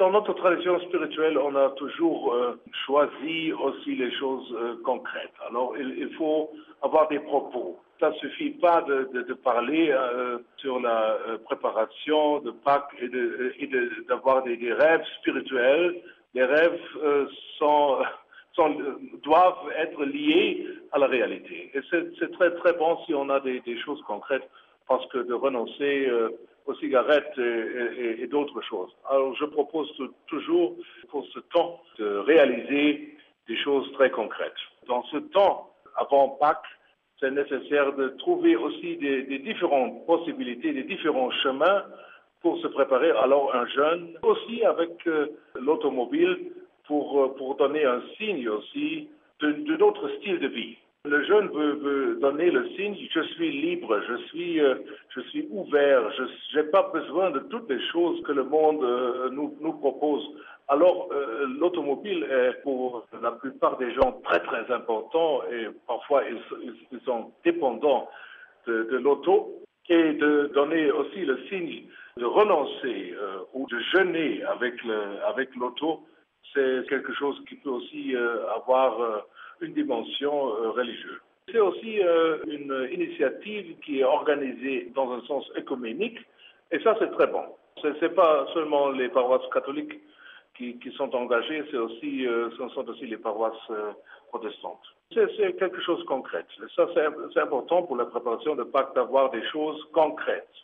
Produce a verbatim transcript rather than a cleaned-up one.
Dans notre tradition spirituelle, on a toujours euh, choisi aussi les choses euh, concrètes. Alors, il, il faut avoir des propos. Ça ne suffit pas de, de, de parler euh, sur la euh, préparation de Pâques et, de, et de, d'avoir des, des rêves spirituels. Les rêves euh, sont, sont, doivent être liés à la réalité. Et c'est, c'est très très bon si on a des, des choses concrètes, parce que de renoncer euh, aux cigarettes et, et, et d'autres choses. Alors je propose toujours pour ce temps de réaliser des choses très concrètes. Dans ce temps, avant Pâques, c'est nécessaire de trouver aussi des, des différentes possibilités, des différents chemins pour se préparer. Alors un jeune, aussi avec euh, l'automobile, pour, pour donner un signe aussi de, de notre style de vie. Le jeune veut, veut donner le signe, je suis libre, je suis, euh, je suis ouvert, je n'ai pas besoin de toutes les choses que le monde euh, nous, nous propose. Alors, euh, l'automobile est pour la plupart des gens très très important et parfois ils, ils, ils sont dépendants de, de l'auto, et de donner aussi le signe de renoncer euh, ou de jeûner avec, le, avec l'auto, c'est quelque chose qui peut aussi euh, avoir euh, une dimension euh, religieuse. C'est aussi euh, une initiative qui est organisée dans un sens écuménique, et ça c'est très bon. Ce n'est pas seulement les paroisses catholiques qui, qui sont engagées, c'est aussi, euh, ce sont aussi les paroisses euh, protestantes. C'est, c'est quelque chose de concret. Ça c'est, c'est important pour la préparation de Pâques d'avoir des choses concrètes.